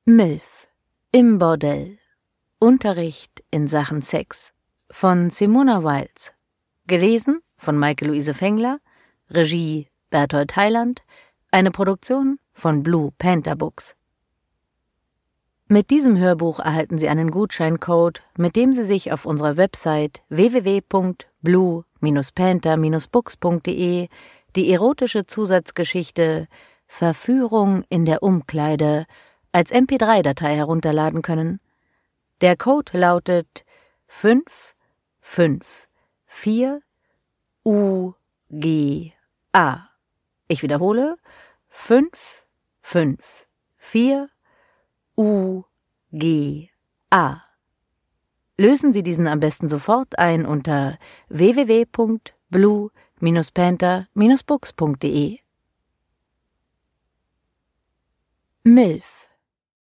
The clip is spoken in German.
MILF im Bordell. Unterricht in Sachen Sex von Simona Wiles. Gelesen von Maike-Luise Fengler. Regie Berthold Heiland. Eine Produktion von Blue Panther Books. Mit diesem Hörbuch erhalten Sie einen Gutscheincode, mit dem Sie sich auf unserer Website www.blue-panther-books.de die erotische Zusatzgeschichte Verführung in der Umkleide als MP3-Datei herunterladen können. Der Code lautet 554 UGA. Ich wiederhole, 554 UGA. Lösen Sie diesen am besten sofort ein unter www.blue-panther-books.de. MILF